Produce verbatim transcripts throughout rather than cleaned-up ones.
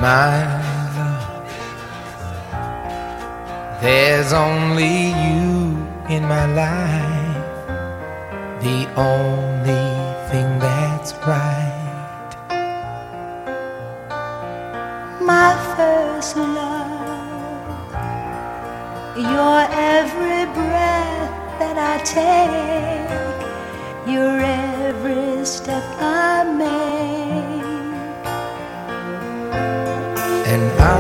my love. There's only you in my life, the only thing that's right. My first love, your every breath that I take, your every step I make. And I,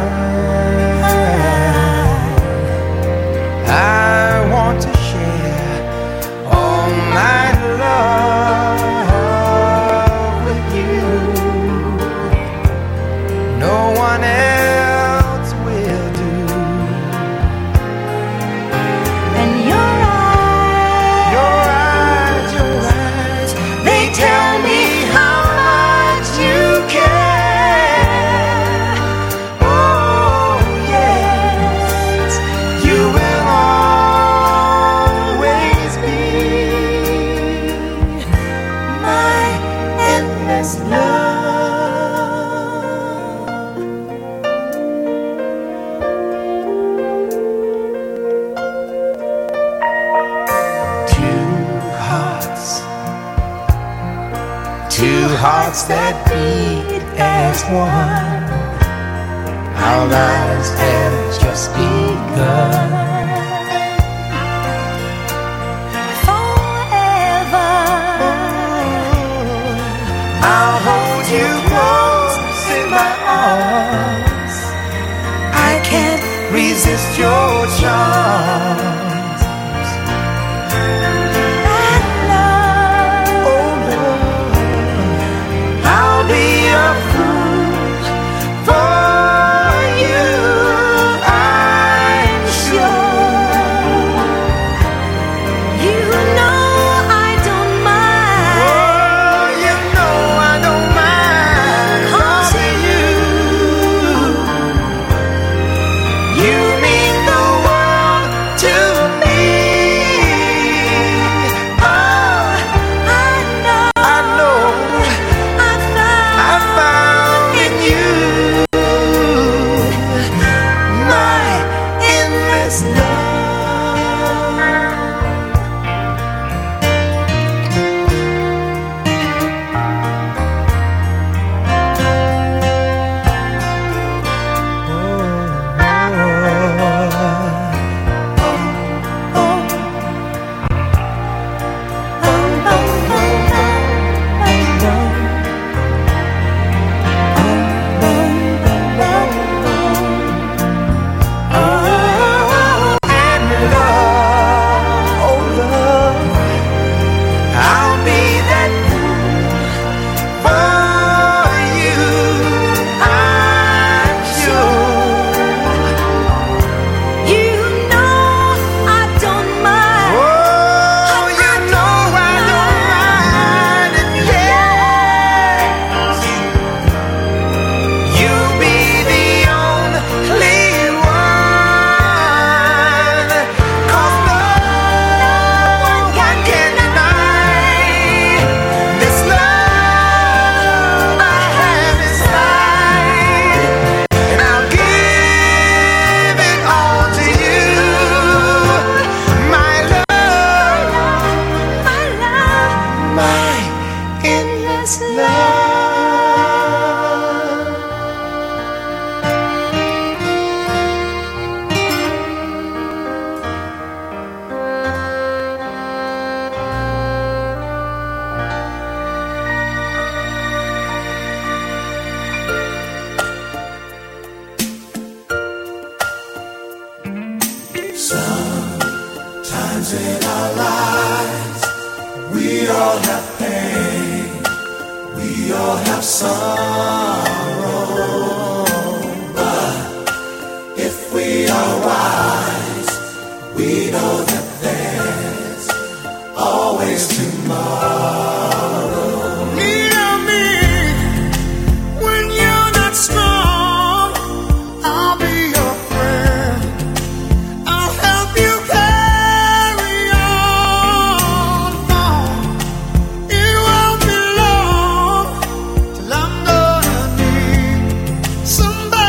I want to share all my love with you. No one else will do. And your eyes, your eyes, your eyes, they tell me how much you care. Oh yes, you will always be my endless love. two hearts, two hearts that beat as one. Our lives have just begun. Forever, I'll hold you close in my arms. I can't resist your charms. and love, Oh Lord, I'll be a fool for you, I'm sure. you know I don't mind. Oh, you know I don't mind, 'cause of you. You mean the world to me. Oh, I know, I know I found, I found in you my endless love. And love, oh love, I'll be that fool for you, I'm sure. you know I don't mind. Oh, you know I don't mind, and yes, you'll be the only one, 'cause no one can deny this love I have inside, and I'll give it all to you, my love, My love, my endless love. Sometimes in our lives, we all have pain, we all have sorrow. But if we are wise, we know that there's always tomorrow. Near me when you're not strong, I'll be your friend. I'll help you carry on. It won't be long till I'm gonna need somebody.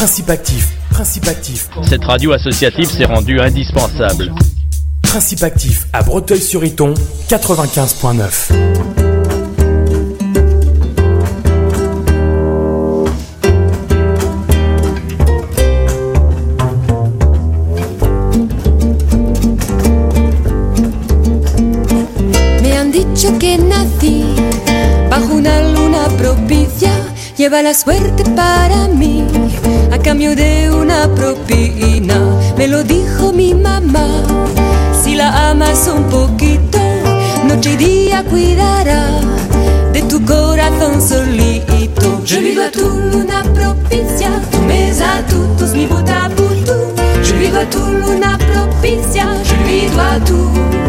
Principe actif, principe actif. Cette radio associative s'est rendue indispensable. Principe actif à Breteuil-sur-Iton, quatre-vingt-quinze virgule neuf. Que nací bajo una luna propicia, lleva la suerte para mí a cambio de una propina. Me lo dijo mi mamá, si la amas un poquito, noche y día cuidará de tu corazón solito. Je lui dois tout luna propicia, tu mes atutos, mi butaputu. Je lui dois tout luna propicia, je lui dois tout.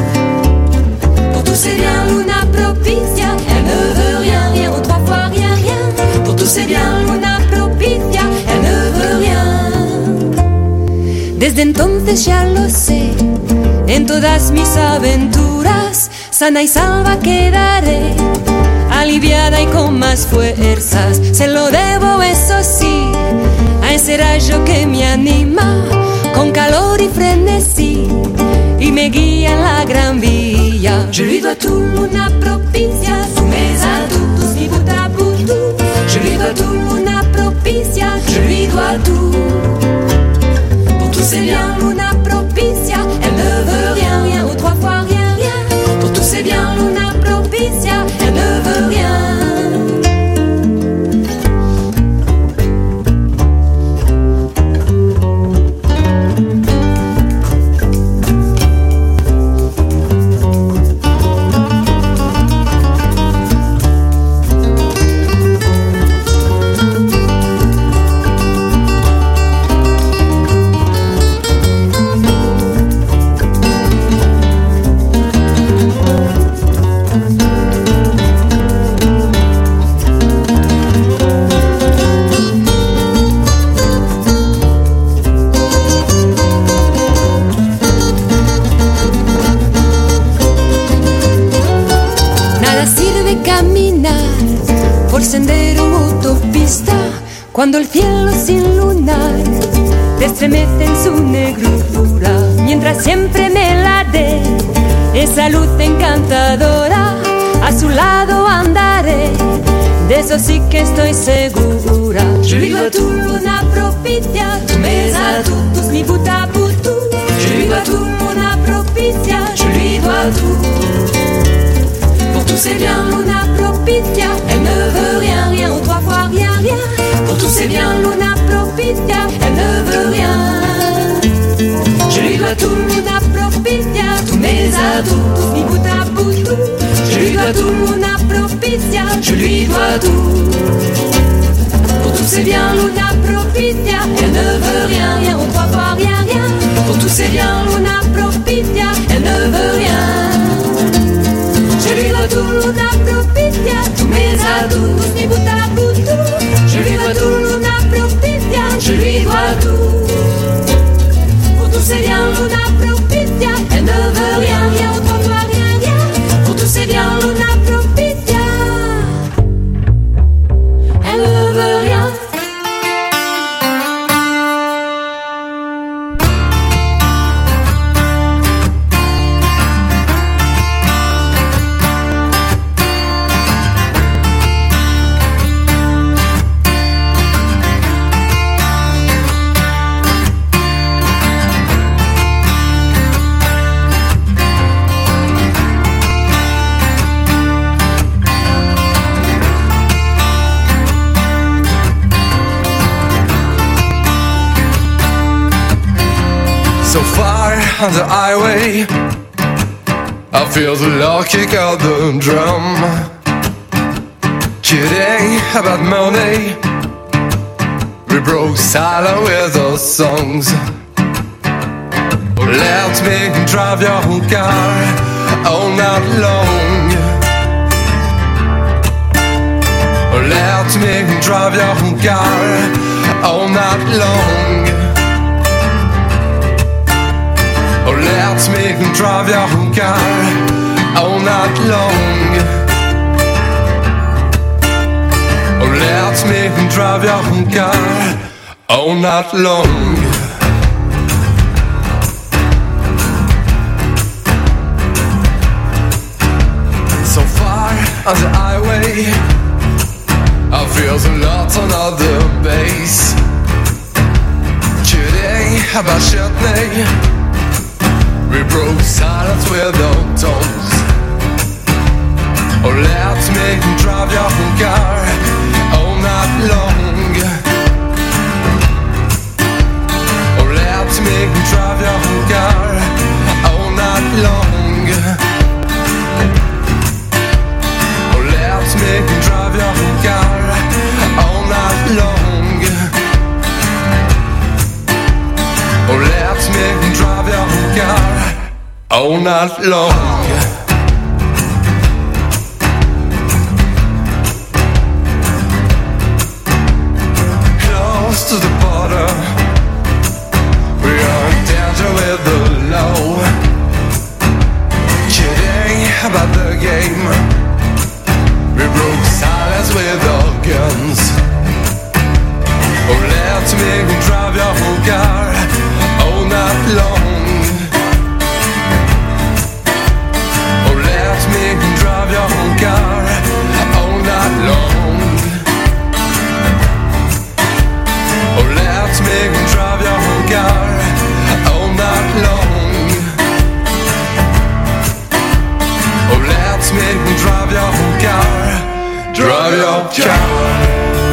C'est bien Luna propicia, elle ne veut rien, rien, ou trois fois rien, rien. Pour tout c'est bien Luna propicia, elle ne veut rien. Desde entonces ya lo sé, en todas mis aventuras, sana y salva quedaré, aliviada y con más fuerzas. Se lo debo, eso sí, a ese rayo que me anima, con calor y frenesí, y me guía en la gran vía. Je lui dois tout luna propicia, tous mes atutos, mi butaputu. Je lui dois tout luna propicia, je lui dois tout. Pour tous c'est bien luna propicia, elle ne veut rien, rien, ou trois fois rien, rien. Pour tous c'est bien luna propicia, elle ne veut rien. Cuando el cielo sin lunar te estremece en su negrura, mientras siempre me la dé esa luz encantadora, a su lado andaré, de eso sí que estoy segura. Je lui dois tout luna propicia, tu mes atutos, mi butaputu. Je lui dois tout luna propicia, je lui dois tout. Pour tout c'est bien luna propicia, elle ne veut rien, rien, ou trois fois rien, rien. Pour tout c'est bien luna propicia, elle ne veut rien. Je lui dois tout luna propicia, tous mes atutos, mi butaputu. Je lui dois tout luna propicia, je lui dois tout. Pour tout c'est bien luna propicia, elle ne veut rien, rien, ou trois fois rien, rien. Pour tout c'est bien luna propicia, elle ne veut rien. Je lui dois tout luna propicia, tous mes atutos, mi butaputu. Je lui dois tout luna propicia, je lui dois tout. Pour tout c'est bien luna propicia, elle ne veut rien, rien, ou trois fois rien, rien. Pour tout c'est bien luna propicia, elle ne veut rien. So far on the highway, I feel the low kick of the drum. Kidding about money, we broke silent with those songs. Let me drive your car all night long. Let me drive your car all night long. Oh, let me drive your car all night long. Oh, let me drive your car all night long. So far on the highway, I feel a lot on other base. Kidding about Shetney, we broke silence with our tones. Oh, let me drive your car all night long. Oh, let me drive your car all night long. Oh, let me drive your car all night long. Oh, let me drive your car all night long. To the border, we are in danger with the law. Kidding about the game, we broke silence with our guns. Oh, let me drive your car all night long. Oh, let me drive your car all night long. Oh, let me drive your car all night long. Oh, let me drive your car, drive your car.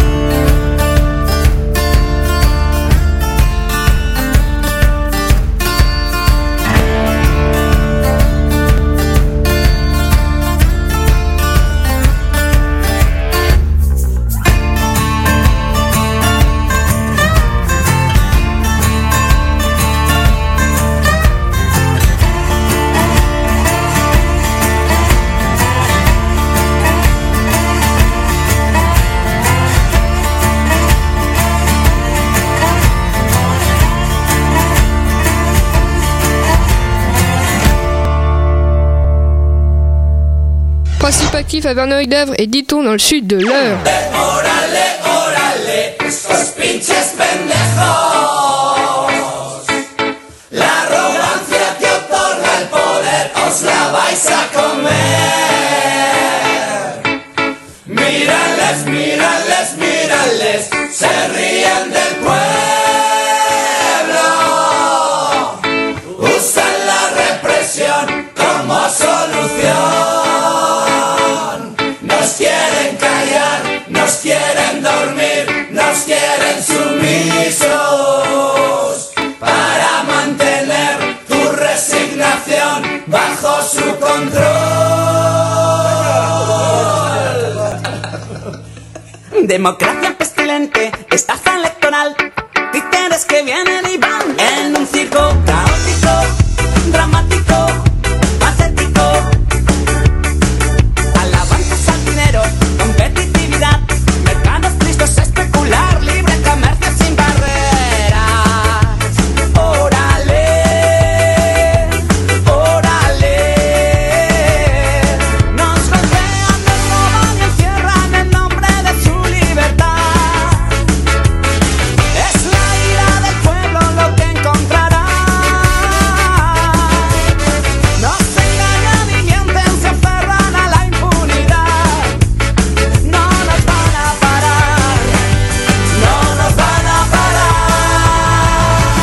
Principe actif à Verneuil-d'Avre et Diton dans le sud de l'Eure. Órale, órale, estos pinches pendejos. La arrogancia que otorga el poder os la vais a comer. Mírales, mírales, mírales, se ríen del pueblo. Usan la represión como solución. Nos quieren callar, nos quieren dormir, nos quieren sumisos para mantener tu resignación bajo su control. Democracia pestilente, estafa electoral, títeres que vienen y van en un circo caótico, dramático, patético. Alabanzas al dinero, competitividad, mercados tristes, especular, libre comercio sin barreras. Órale, órale. Nos golpean, nos roban y encierran en nombre de su libertad. Es la ira del pueblo lo que encontrará. Nos engañan y mienten, se aferran a la impunidad. No nos van a parar, no nos van a parar.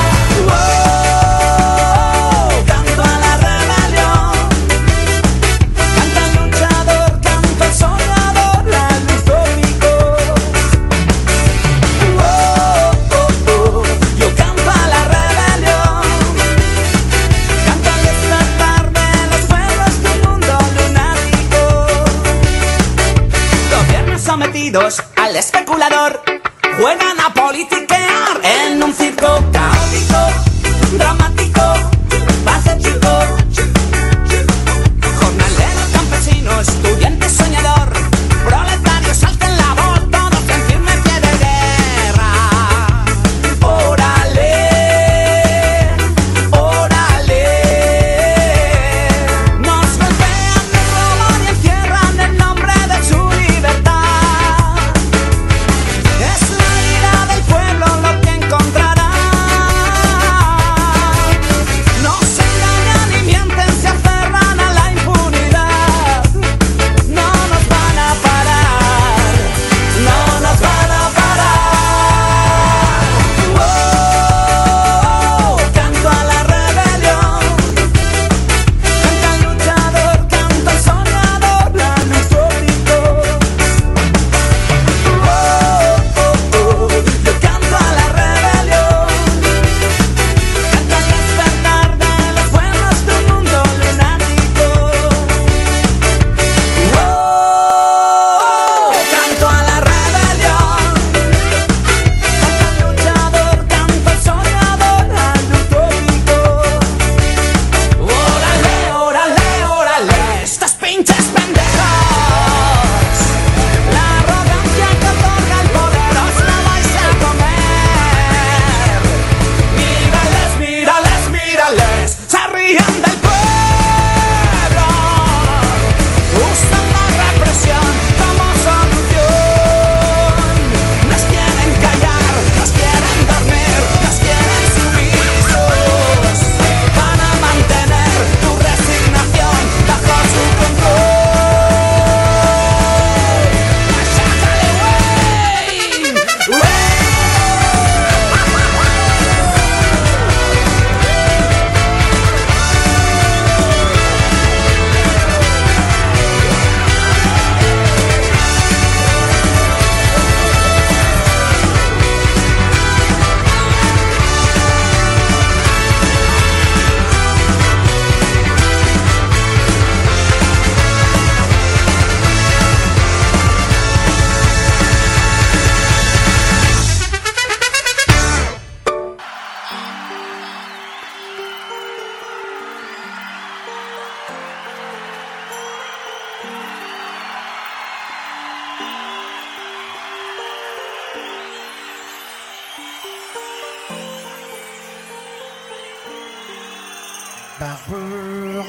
Wow, canto a la rebelión, canta el luchador, canta el soñador, la luz cómico. Wow, oh, oh, yo canto a la rebelión, canto al despertar de los pueblos de un mundo lunático. Gobiernos sometidos al especulador juegan a politiquear en un circo caótico, dramático, patético. Jornalero, campesino, estudiante, soñador, proletario, salten la voz, todos en firme pie de guerra. Órale, órale. Nos golpean, nos roban y encierran en nombre de su libertad. Es la ira del pueblo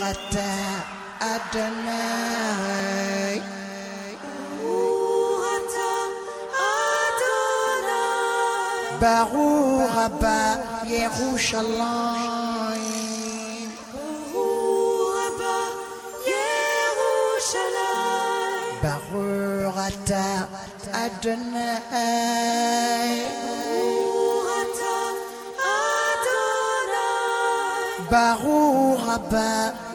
Ata Adonai. Baruch Haba Yerushalayim. Baruch Ata Adonai. Baruch Haba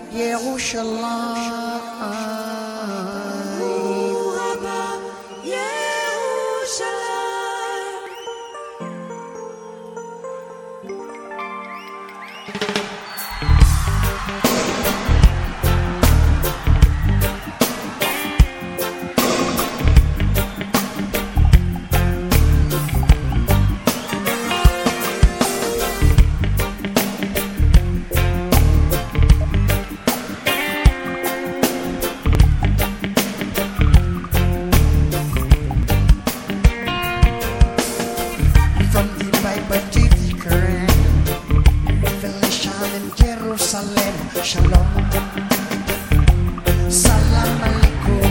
Shalom, Salam Alaikum.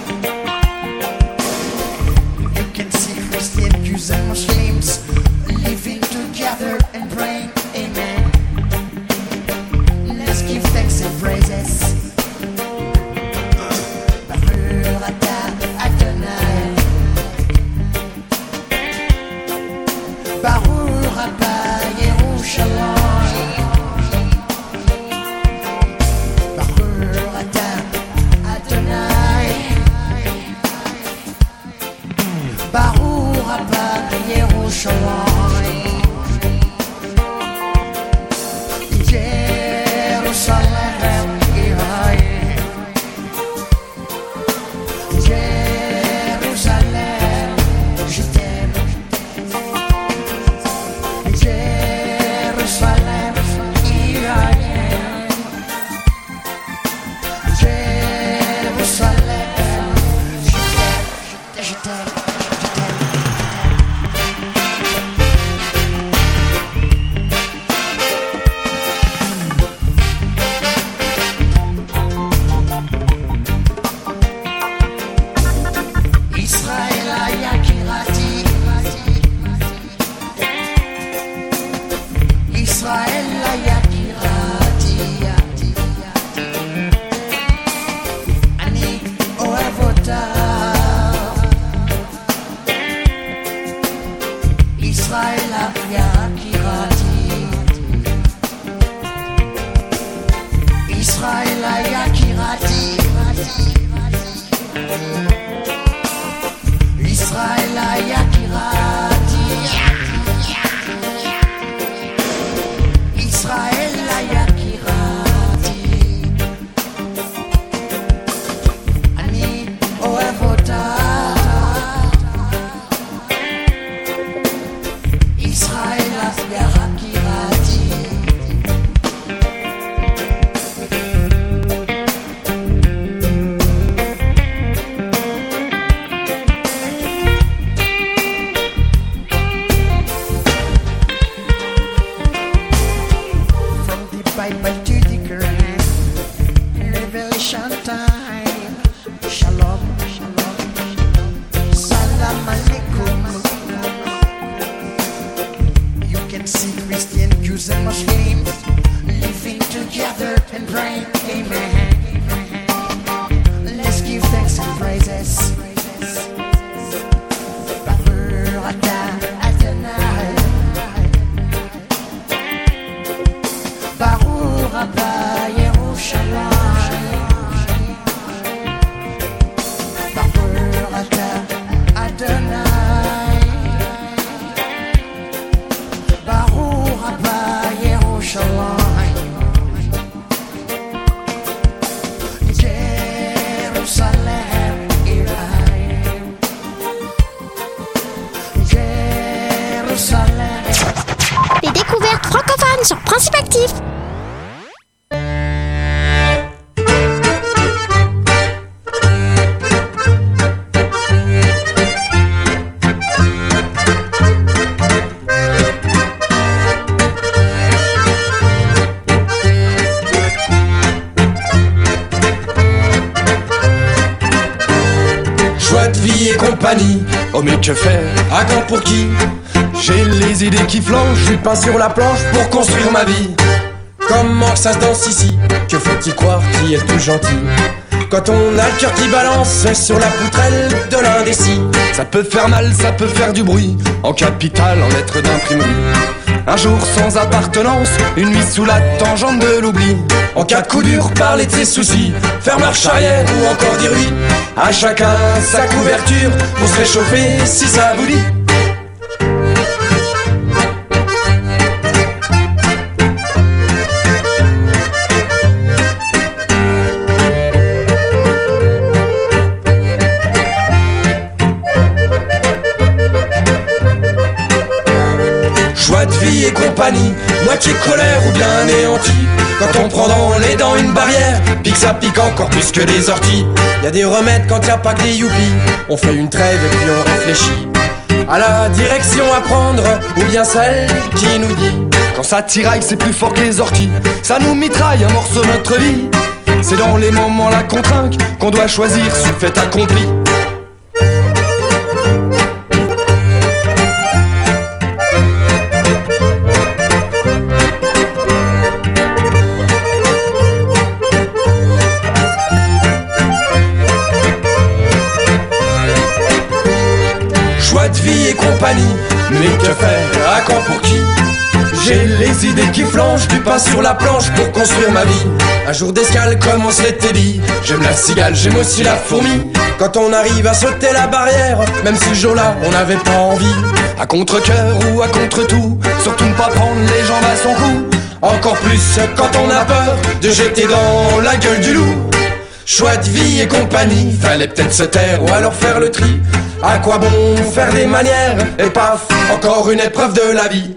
You can see Christian Jews and Muslims living together and praying, amen. Let's give thanks and praises. Baruch Ata Adonai. Baruch Haba Yerushalayim. Baruch Haba Yerushalayim. Jerusalem, Yerayim. Jerusalem, je t'aime. Jerusalem, Yerayim. Jerusalem, je t'aime, je t'aime. Jerusalem, Iraq. vie et compagnie. Oh mais que faire, à quand pour qui? J'ai les idées qui flanchent, du pain sur la planche pour construire ma vie. Comment que ça se danse ici? Que faut-il croire qui est tout gentil? Quand on a le cœur qui balance sur la poutrelle de l'indécis. Ça peut faire mal, ça peut faire du bruit, en capitale, en lettres d'imprimerie. Un jour sans appartenance, une nuit sous la tangente de l'oubli. En cas de coup dur, parler de ses soucis, faire marche arrière ou encore dire oui. À chacun sa couverture pour se réchauffer si ça vous dit. Joie de vie et compagnie, moitié colère ou bien anéanti. Quand on prend dans les dents une barrière, pique ça pique encore plus que des orties. Y a des remèdes quand y a pas que des youpies. On fait une trêve et puis on réfléchit à la direction à prendre, ou bien celle qui nous dit quand ça tiraille c'est plus fort que les orties. Ça nous mitraille un morceau de notre vie. C'est dans les moments la contrainte qu'on doit choisir ce fait accompli. Vie et compagnie, mais que faire, à quand pour qui? J'ai les idées qui flanchent, du pain sur la planche pour construire ma vie. Un jour d'escale comme on se l'était dit. J'aime la cigale, j'aime aussi la fourmi. Quand on arrive à sauter la barrière, même si ce jour-là on n'avait pas envie. À contre-cœur ou à contre-tout, surtout ne pas prendre les jambes à son cou. Encore plus quand on a peur de jeter dans la gueule du loup. Choix de vie et compagnie, fallait peut-être se taire ou alors faire le tri. À quoi bon faire des manières? Et paf, encore une épreuve de la vie.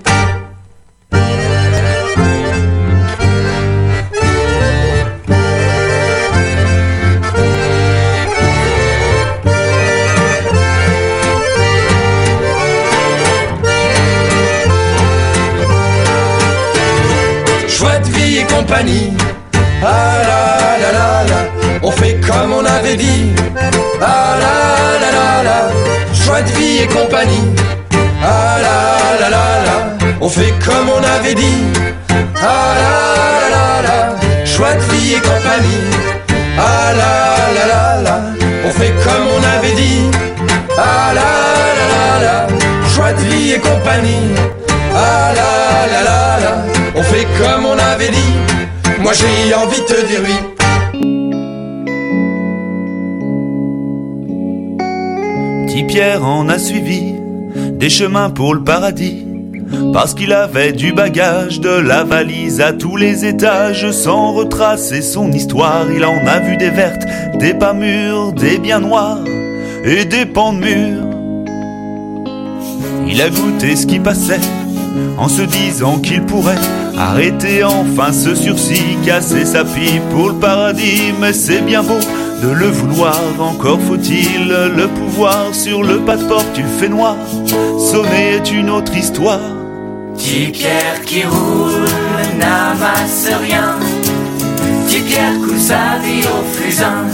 Choix de vie et compagnie. Ah la la la la, on fait comme on avait dit. Ah la la la la, choix de vie et compagnie. Ah la la la la, on fait comme on avait dit. Ah la la la la, choix de vie et compagnie. Ah la la la la, on fait comme on avait dit. Ah la la la la, choix de vie et compagnie. Ah la la la la, on fait comme on avait dit. Moi j'ai envie de te dire oui. Petit Pierre en a suivi des chemins pour le paradis, parce qu'il avait du bagage, de la valise à tous les étages. Sans retracer son histoire, il en a vu des vertes, des pas mûres, des bien noirs et des pans de murs. Il a goûté ce qui passait en se disant qu'il pourrait arrêter enfin ce sursis, casser sa pipe pour le paradis. Mais c'est bien beau de le vouloir, encore faut-il le pouvoir. Sur le pas de porte tu le fais noir, sonner est une autre histoire. Petit Pierre qui roule n'amasse rien, Petit Pierre coule sa vie au fusain.